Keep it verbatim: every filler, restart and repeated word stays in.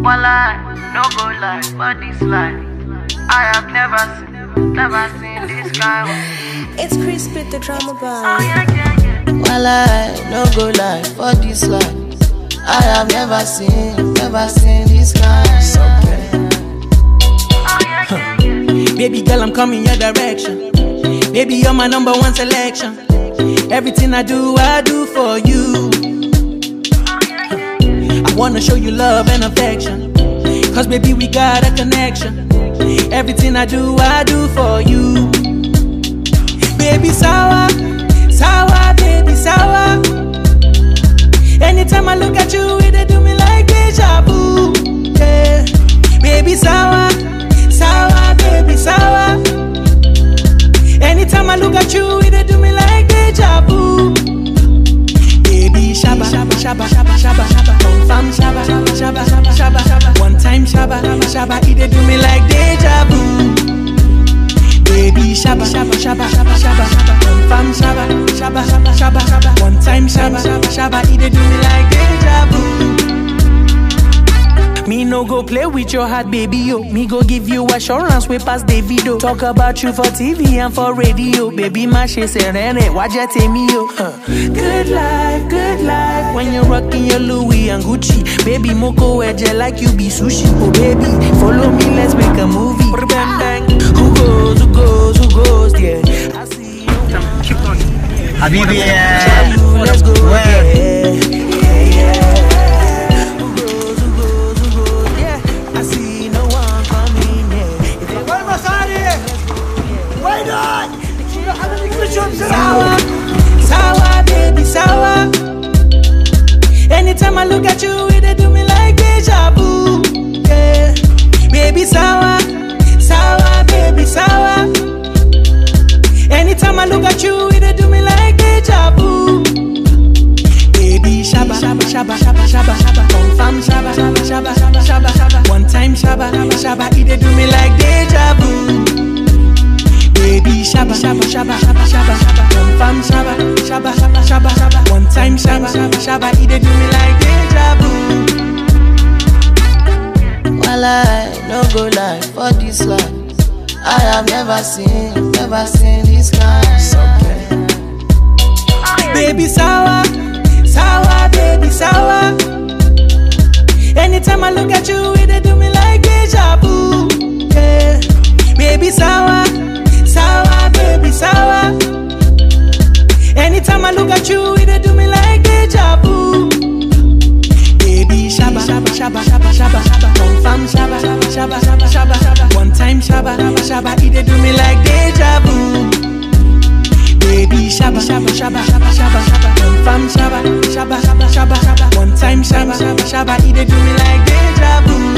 Wallah, no go lie, for this life I have never seen, never seen this kind of. It's Chris with the drama bar. Oh yeah, yeah, yeah. Wallah, no go lie, for this life I have never seen, never seen this kind of. Oh yeah, yeah, yeah. Baby girl, I'm coming your direction. Baby, you're my number one selection. Everything I do, I do for you. I wanna show you love and affection, cause baby, we got a connection. Everything I do, I do for you. Baby, sour, sour, baby, sour. Anytime I look at you, it do me like deja vu. Yeah. Baby, sour, sour, baby, sour. Anytime I look at you, it do me like deja vu. Baby, shabba, shabba, shabba, shabba, shabba, shabba. Confirm shabba, shabba, shabba, shabba, shabba. One time shabba, shabba, it do me like deja vu. Baby, shabba, shabba, shabba, shabba, shabba, shabba. Confirm shabba, shabba, shabba, shabba, shabba. One time shabba, shabba, it do me like deja vu. Me no go play with your heart, baby, yo. Me go give you assurance, we pass Davido. Talk about you for T V and for radio. Baby, my shit serene, waja me yo. Huh. Good life, good life. When you're rocking your Louis and Gucci. Baby, moko eje like you be sushi. Oh baby, follow me, let's make a movie. Bang, bang. Who goes, who goes, who goes, yeah. I see you. Keep on. Habibi, yeah. Let's go, yeah. Sour, sour, baby, sour. Anytime I look at you, it do me like deja vu. Yeah. Baby, sour, sour, baby, sour. Anytime I look at you, it do me like deja vu. Baby, shabba, shabba, shabba, shabba, shabba, shabba. Confirm shabba, shabba, shabba, shabba, shabba. One time shabba, shabba, it do me like deja vu. Baby, shabba, shabba, shabba, shabba, shabba, shabba. Confirm shabba, shabba, shabba, shabba, shabba. One time shabba, shabba, it do me like deja vu. Wallah, no go lie, for this life I have never seen, never seen this kind of. Baby, sour, sour, baby, sour. Anytime I look at you, it do me like deja vu. Yeah. Baby, sour, sour, baby, sour. Anytime I look at you, it do me like deja vu. Baby, shabba, shabba, shabba, shabba, shabba, shabba. Confirm shabba, shabba, shabba, shabba, shabba. One time shabba, shabba, it do me like deja vu. Baby, shabba, shabba, shabba, shabba, shabba, shabba. Confirm shabba, shabba, shabba, shabba, shabba. One time shabba, shabba, it do me like deja vu.